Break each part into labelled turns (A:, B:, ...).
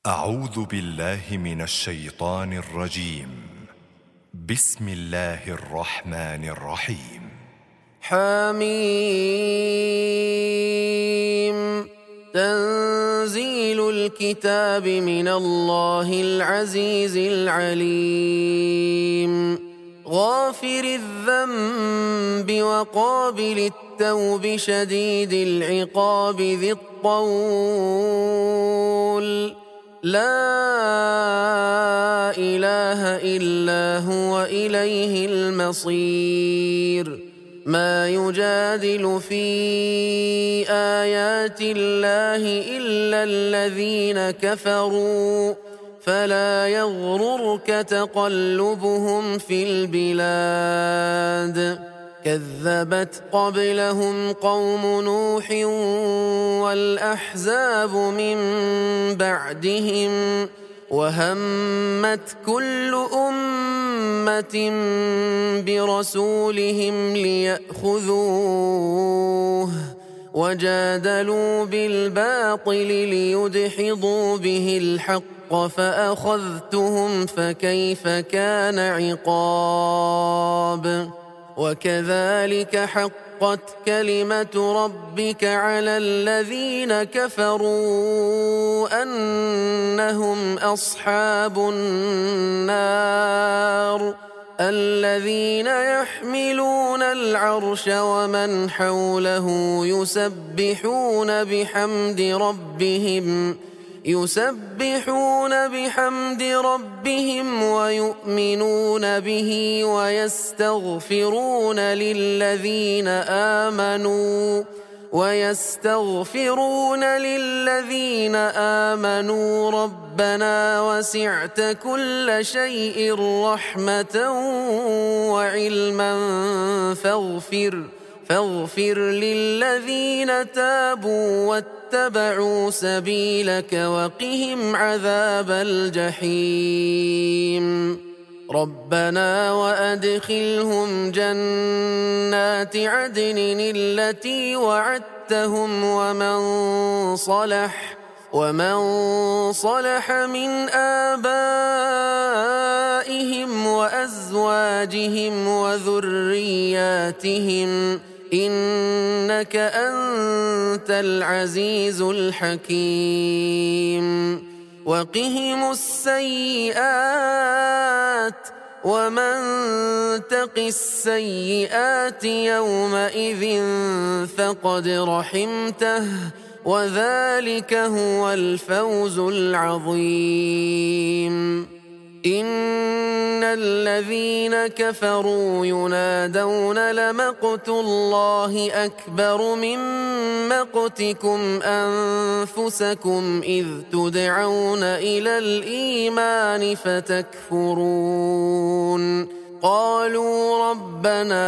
A: أعوذ بالله من الشيطان الرجيم. بسم الله الرحمن الرحيم.
B: حميم. تنزيل الكتاب من الله العزيز العليم. غافر الذنب وقابل التوب شديد العقاب ذي الطول. لا إله إلا هو إليه المصير. ما يجادل في آيات الله إلا الذين كفروا فلا يغررك تقلبهم في البلاد. كذبت قبلهم قوم نوح والأحزاب من بعدهم وهمت كل أمة برسولهم ليأخذوه وجادلوا بالباطل ليدحضوا به الحق فأخذتهم فكيف كان عقاب. وكذلك حقت كلمة ربك على الذين كفروا أنهم أصحاب النار. الذين يحملون العرش ومن حوله يسبحون بحمد ربهم ويؤمنون به ويستغفرون للذين آمنوا ربنا وسعت كل شيء رحمة وعلما فاغفر للذين تابوا واتبعوا سبيلك وقهم عذاب الجحيم. ربنا وأدخلهم جنات عدن التي وعدتهم ومن صلح من آبائهم وأزواجهم وذرياتهم إنك أنت العزيز الحكيم. وقهم السيئات ومن تق السيئات يومئذ فقد رحمته وذلك هو الفوز العظيم. إن الذين كفروا ينادون لمقت الله أكبر من مقتكم أنفسكم إذ تدعون إلى الإيمان فتكفرون. قالوا ربنا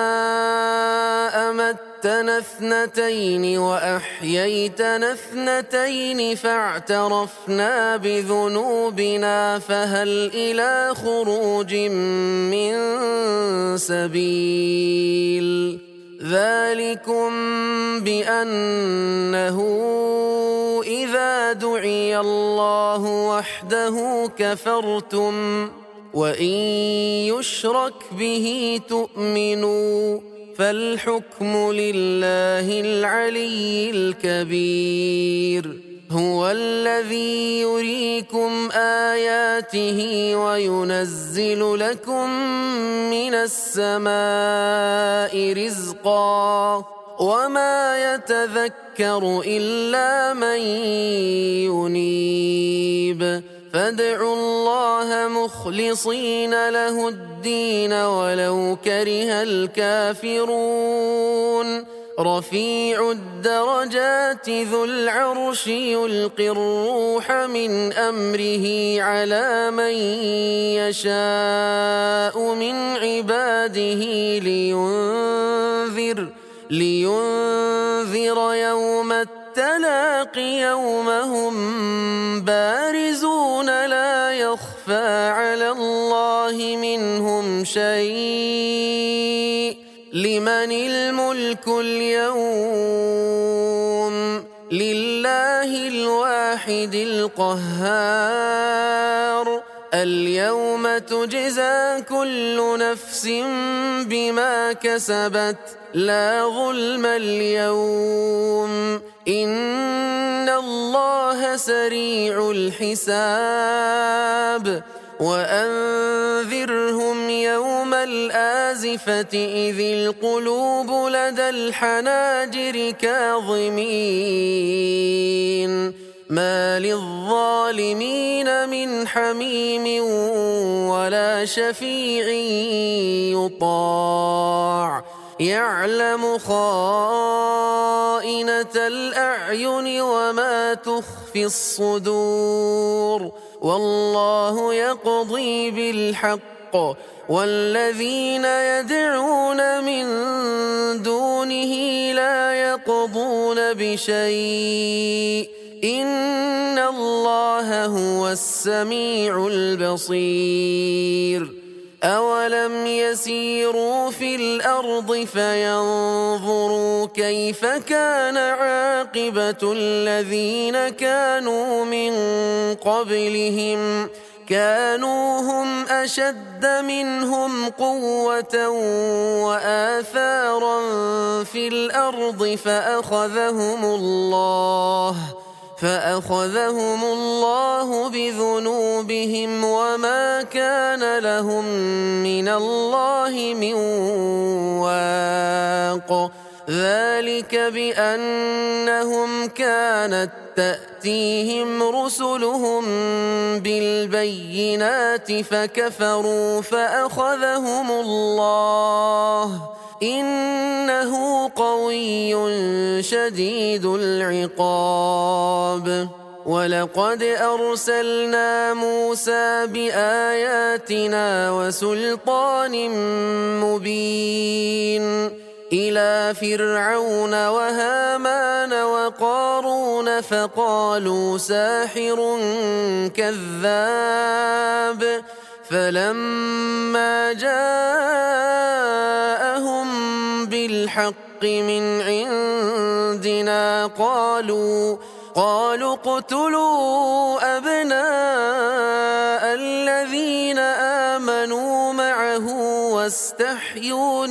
B: أمتنا اثنتين وأحييتنا اثنتين فاعترفنا بذنوبنا فهل إلى خروج من سبيل. ذلكم بأنه إذا دعي الله وحده كفرتم وإن يشرك به تؤمنوا فالحكم لله العلي الكبير. هو الذي يريكم آياته وينزل لكم من السماء رزقا وما يتذكر إلا من ينيب. فادعوا الله مخلصين له الدين ولو كره الكافرون. رفيع الدرجات ذو العرش يلقي الروح من أمره على من يشاء من عباده لينذر يوم التلاق يوم هم بارزون لا يخفى على الله منهم شيء. لمن الملك اليوم لله الواحد الواحد القهار اليوم تجزى كل نفس بما كسبت لا ظلم اليوم إن الله سريع الحساب وأنذرهم يوم الآزفة إذ القلوب لدى الحناجر كاظمين ما للظالمين من حميم ولا شفيع يطاع يعلم خائنة الأعين وما تخفي الصدور والله يقضي بالحق والذين يدعون من دونه لا يقضون بشيء إن الله هو السميع البصير أولم يسيروا في الأرض فينظروا كيف كان عاقبة الذين كانوا من قبلهم كانوا هم أشد منهم قوة وآثارا في الأرض فأخذهم الله بذنوبهم وما كان لهم من الله من واق ذلك بأنهم كانت تأتيهم رسلهم بالبينات فكفروا فأخذهم الله إنه قوي شديد العقاب ولقد أرسلنا موسى بآياتنا وسلطان مبين إلى فرعون وهامان وقارون فقالوا ساحر كذاب فلما جاءهم بالحق من عندنا قالوا اقتلوا أبناء الذين آمنوا معه واستحيوا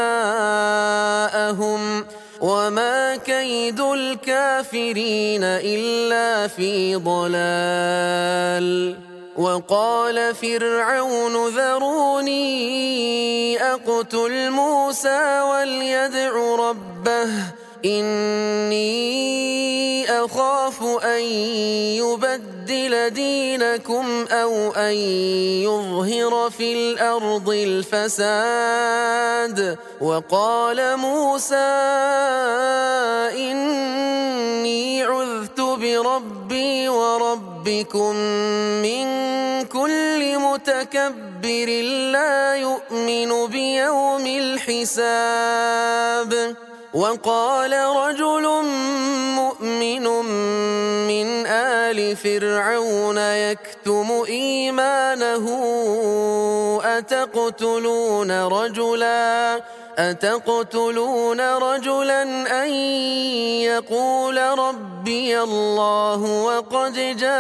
B: نساءهم وما كيد الكافرين إلا في ضلال وقال فرعون ذروني أقتل موسى وليدع ربه إني أخاف أن يبدل دينكم أو أن يظهر في الأرض الفساد وقال موسى إني عذت بربي وربكم من كل متكبر لا يؤمن بيوم الحساب وقال رجل مؤمن من آل فرعون يكتم إيمانه أتقتلون رجلا أن يقول ربي الله وقد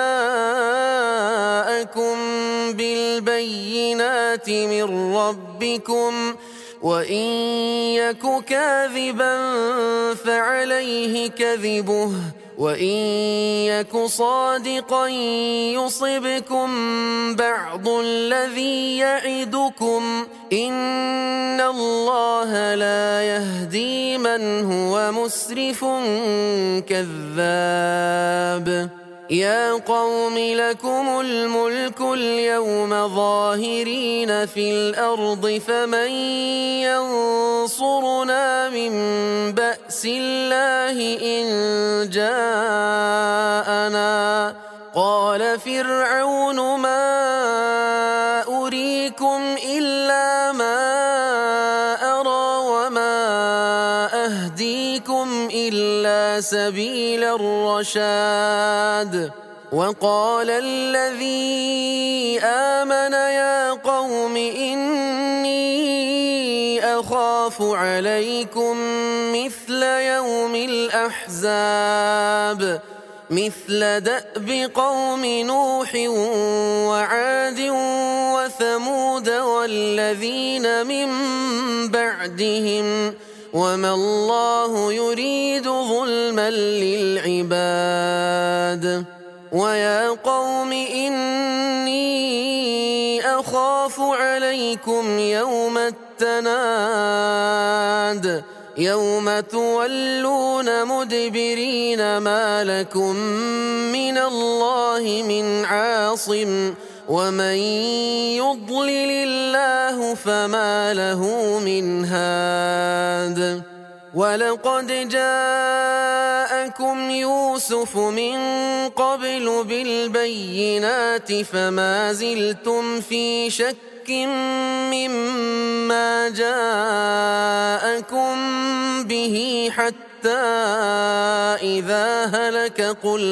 B: جاءكم بالبينات من ربكم وإن يك كاذبا فعليه كذبه وإن يك صادقا يصبكم بعض الذي يعدكم إن الله لا يهدي من هو مسرف كذاب يا قوم لكم الملك اليوم ظاهرين في الأرض فمن ينصرنا من بأس الله إن جاءنا قال فرعون ما أريكم إلا ما أرى وما أهديكم إلا سبيل الرشاد وقال الذي آمن يا قوم إني أخاف عليكم مثل يوم الأحزاب مثل دأب قوم نوح وعاد وثمود والذين من بعدهم وما الله يريد ظلما للعباد ويا قوم إني أخاف عليكم يوم التناد يوم تولون مدبرين ما لكم من الله من عاصم ومن يضلل الله فما له من هاد ولقد جاءكم يوسف من قبل بالبينات فما زلتم في شك مما جاءكم به حتى إذا هلك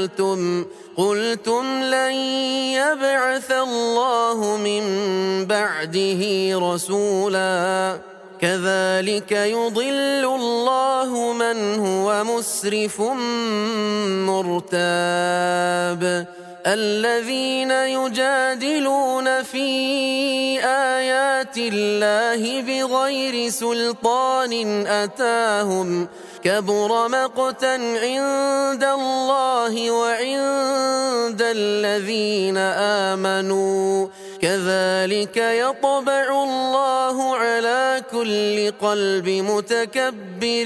B: قلتم لن يبعث الله من بعده رسولا كذلك يضل الله من هو مسرف مرتاب الذين يجادلون في آيات الله بغير سلطان أتاهم كبر مقتا عند الله وعند الذين آمنوا كذلك يطبع الله على كل قلب متكبر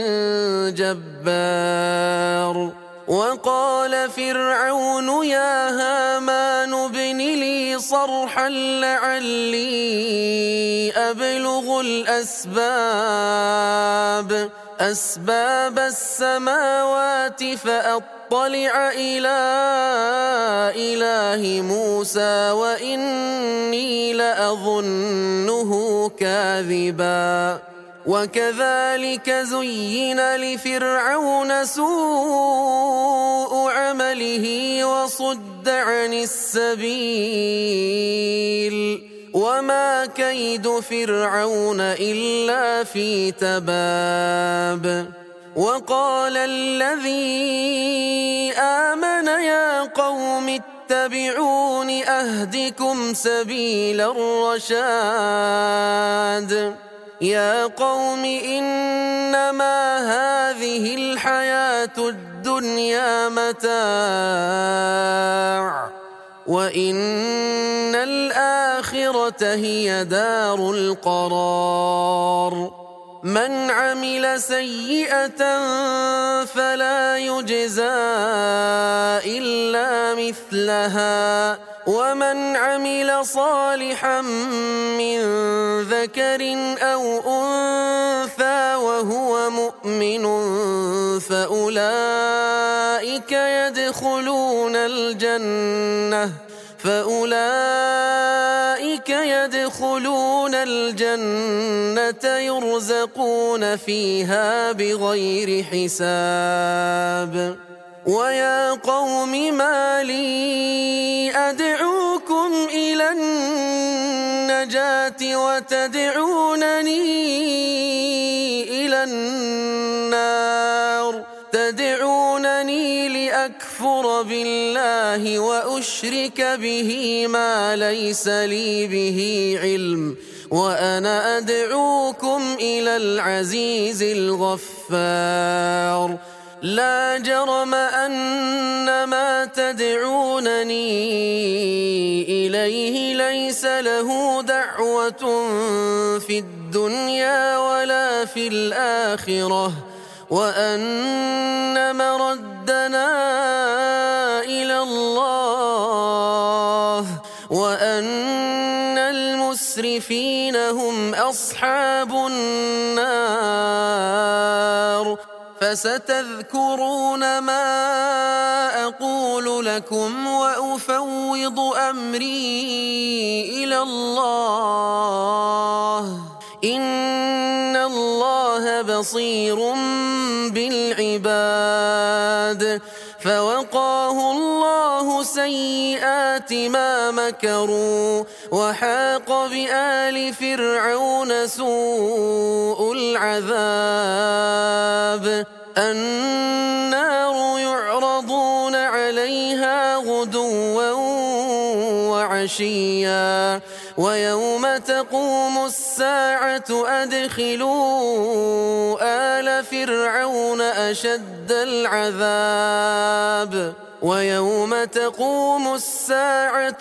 B: جبار وقال فرعون يا هامان ابن لي صرحا لعلي أبلغ أسباب السماوات فأطلع إلى إله موسى وإني لأظنه كاذبا وكذلك زين لفرعون سوء عمله وصد عن السبيل وما كيد فرعون إلا في تباب وقال الذي آمن يا قوم اتبعون أهدكم سبيل الرشاد يا قوم إنما هذه الحياة الدنيا متاع وإن الآخرة هي دار القرار من عمل سيئة فلا يجزى إلا مثلها ومن عمل صالحا من ذكر أو أنثى وهو مؤمن فأولئك يدخلون الجنة يرزقون فيها بغير حساب ويا قوم ما لي أدعوكم إلى النجاة وتدعونني إلى النار تدعونني لأكفر بالله وأشرك به ما ليس لي به علم وأنا أدعوكم إلى العزيز الغفار لا جرم أن ما تدعونني إليه ليس له دعوة في الدنيا ولا في الآخرة وأن مردنا إلى الله وأن المسرفين هم أصحاب النار فستذكرون ما أقول لكم وأفوض أمري إلى الله إن الله بصير بالعباد فوقاه الله سيئات ما مكروا وحاق بآل فرعون سوء العذاب النار يعرضون غدوا وعشيا ويوم تقوم الساعة أدخلوا آل فرعون أشد العذاب ويوم تقوم الساعة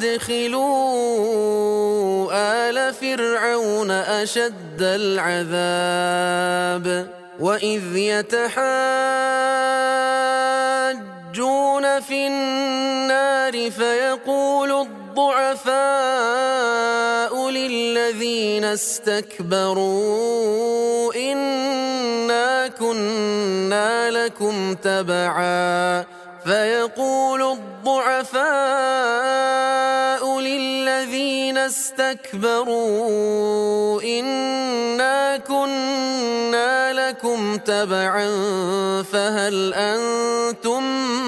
B: أدخلوا آل فرعون أشد العذاب وإذ يتحاجون في النار فيقول الضعفاء للذين استكبروا إنا كنا لكم تبعا فيقول الضعفاء للذين استكبروا إنا كنا لكم تبعا فهل أنتم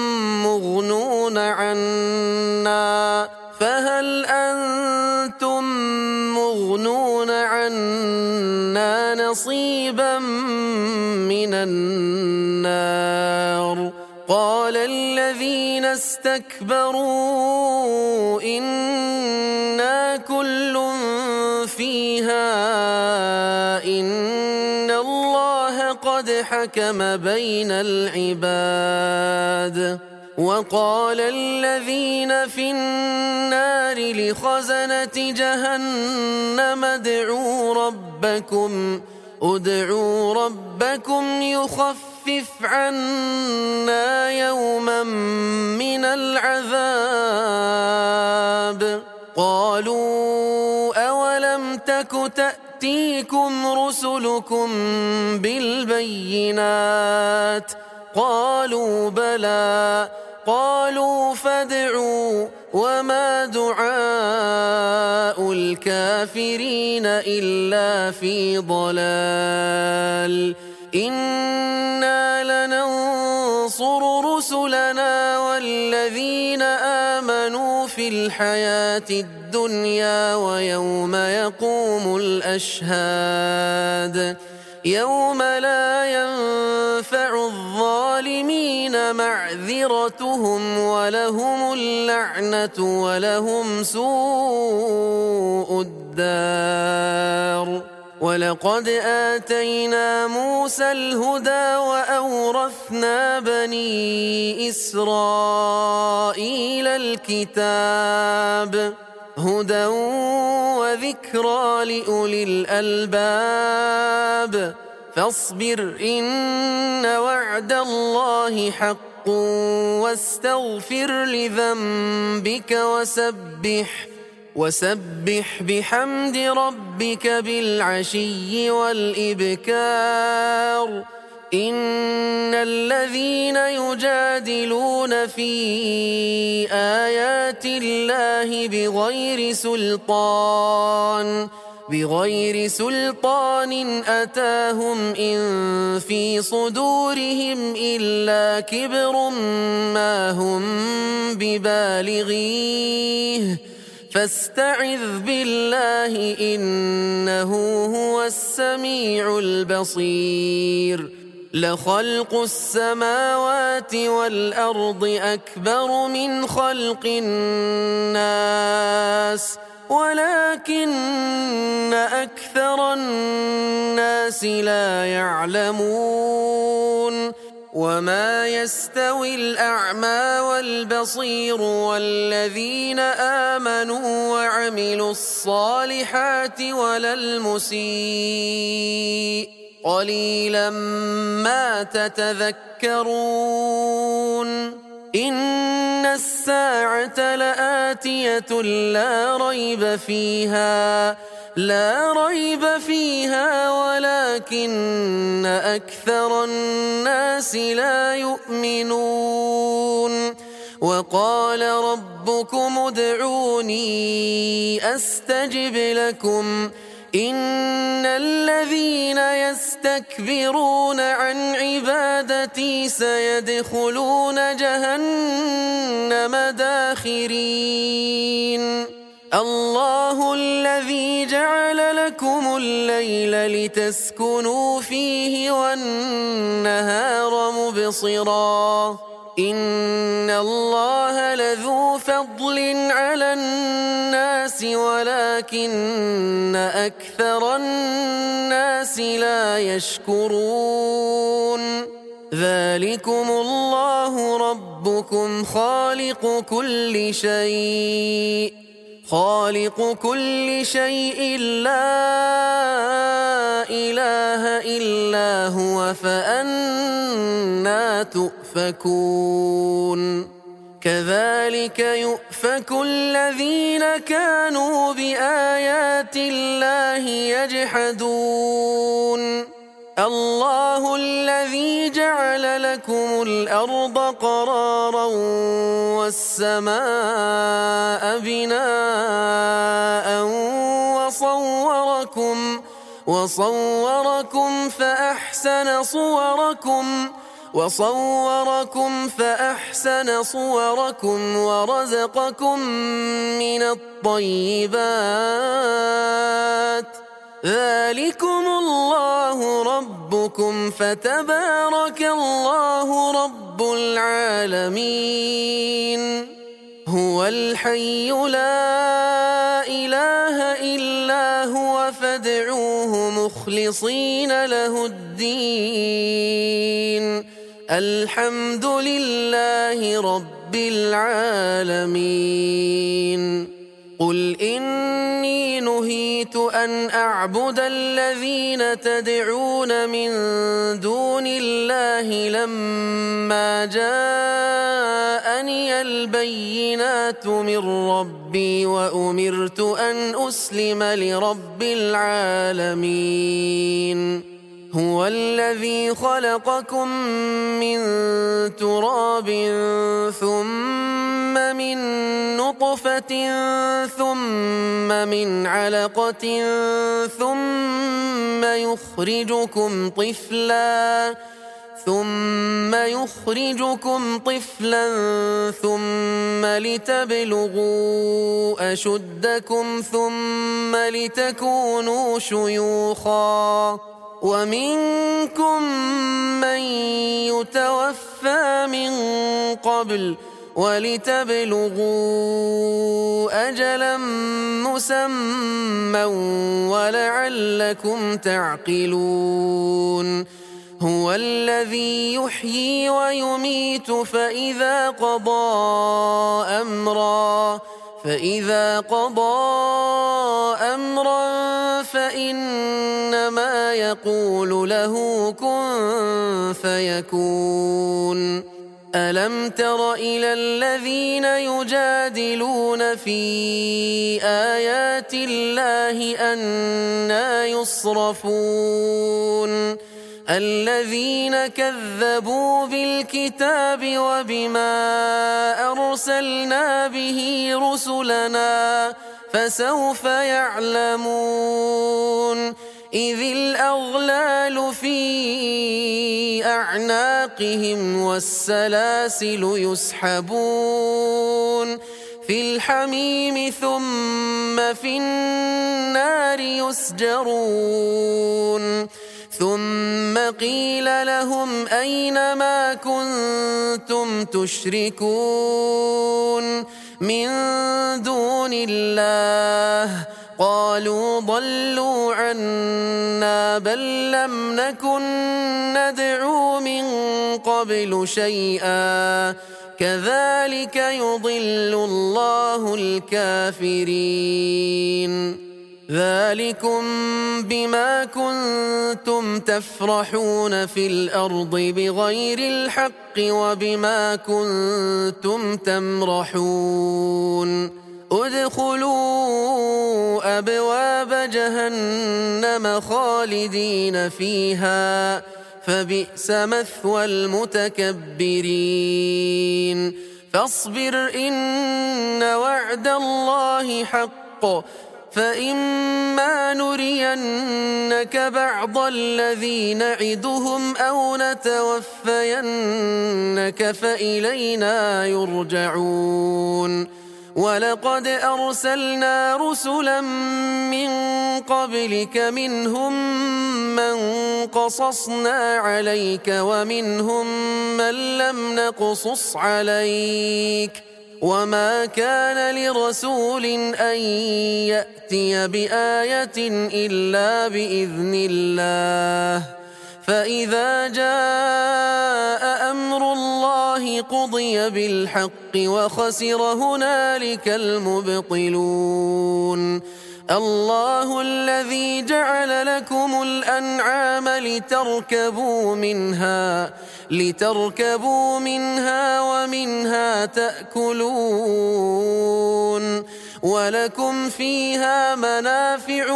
B: مغنون عنا نصيبا من النار قال الذين استكبروا إنا كل فيها إن الله قد حكم بين العباد وقال الذين في النار لخزنة جهنم ادعوا ربكم يخفف عنا يوما من العذاب قالوا أولم تك تأتيكم رسلكم بالبينات قالوا بلى قالوا فادعوا وما دعاء الكافرين إلا في ضلال إنا لننصر رسلنا والذين آمنوا في الحياة الدنيا ويوم يقوم الأشهاد يوم لا ينفع الظالمين معذرتهم ولهم اللعنة ولهم سوء الدار ولقد آتينا موسى الهدى وأورثنا بني إسرائيل الكتاب هدى وذكرى لأولي الألباب فاصبر إن وعد الله حق واستغفر لذنبك وسبح بحمد ربك بالعشي والإبكار إن الذين يجادلون في آيات الله بغير سلطان أتاهم إن في صدورهم إلا كبر ما هم ببالغيه فاستعذ بالله إنه هو السميع البصير لخلق السماوات والأرض أكبر من خلق الناس ولكن أكثر الناس لا يعلمون وما يستوي الأعمى والبصير والذين آمنوا وعملوا الصالحات ولا المسيء قليلا ما تتذكرون إن الساعة لآتية لا ريب فيها ولكن أكثر الناس لا يؤمنون وقال ربكم ادعوني أستجب لكم إن الذين يستكبرون عن عبادتي سيدخلون جهنم داخرين الله الذي جعل لكم الليل لتسكنوا فيه والنهار مبصرا إن الله لذو فضل على الناس ولكن أكثر الناس لا يشكرون ذلكم الله ربكم خالق كل شيء لا إله إلا هو فأنى تؤفكون كذلك يؤفك الذين كانوا بآيات الله يجحدون الله الذي جعل لكم الأرض قرارا والسماء بناء وصوركم فأحسن صوركم ورزقكم من الطيبات ذلكم الله ربكم فتبارك الله رب العالمين هو الحي لا إله إلا هو فادعوه مخلصين له الدين الحمد لله رب العالمين قل إني نهيت أن أعبد الذين تدعون من دون الله لما جاءني البينات من ربي وأمرت أن أسلم لرب العالمين هو الذي خلقكم من تراب ثم من نطفة ثم من علقة ثم يخرجكم طفلا ثم لتبلغوا أشدكم ثم لتكونوا شيوخا ومنكم من يتوفى من قبل ولتبلغوا أجلا مسمى ولعلكم تعقلون هو الذي يحيي ويميت فإذا قضى أمرا فإنما يقول له كن فيكون ألم تر إلى الذين يجادلون في آيات الله أنى يصرفون الذين كذبوا بالكتاب وبما أرسلنا به رسلنا فسوف يعلمون إذ الأغلال في أعناقهم والسلاسل يسحبون في الحميم ثم في النار يسجرون ثم قيل لهم أين ما كنتم تشركون من دون الله قالوا ضلوا عنا بل لم نكن ندعو من قبل شيئا كذلك يضل الله الكافرين ذلكم بما كنتم تفرحون في الأرض بغير الحق وبما كنتم تمرحون ادخلوا أبواب جهنم خالدين فيها فبئس مثوى المتكبرين فاصبر إن وعد الله حق فإما نرينك بعض الذي نعدهم أو نتوفينك فإلينا يرجعون ولقد أرسلنا رسلا من قبلك منهم من قصصنا عليك ومنهم من لم نقصص عليك وما كان لرسول أن يأتي بآية إلا بإذن الله فإذا جاء أمر الله قضي بالحق وخسر هنالك المبطلون الله الذي جعل لكم الأنعام لتركبوا منها ومنها تأكلون ولكم فيها منافع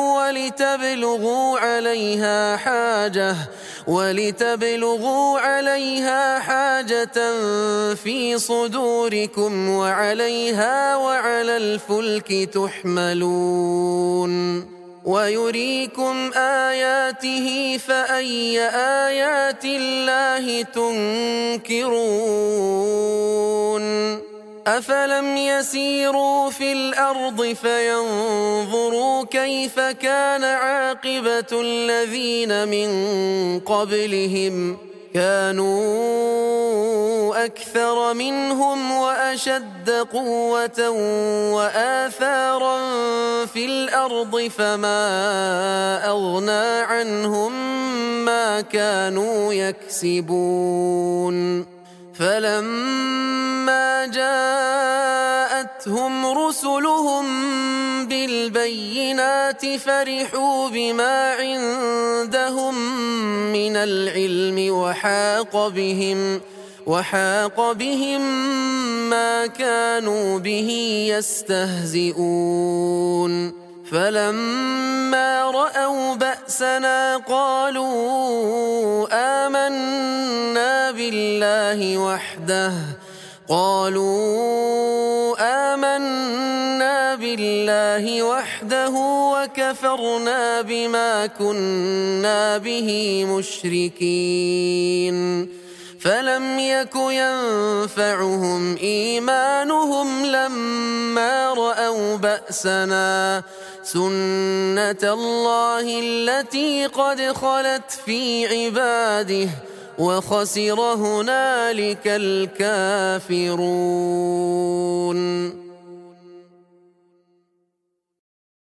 B: ولتبلغوا عليها حاجة في صدوركم وعليها وعلى الفلك تحملون ويريكم آياته فأي آيات الله تنكرون أفلم يسيروا في الأرض فينظروا كيف كان عاقبة الذين من قبلهم كانوا أكثر منهم وأشد قوة وآثارا في الأرض فما أغنى عنهم ما كانوا يكسبون فلما جاءتهم رسلهم بالبينات فرحوا بما عندهم من العلم وحاق بهم ما كانوا به يستهزئون فلما رأوا بأسنا قالوا آمنا بالله وحده وكفرنا بما كنا به مشركين فلم يك ينفعهم إيمانهم لما رأوا بأسنا سنة الله التي قد خلت في عباده وخسر هنالك الكافرون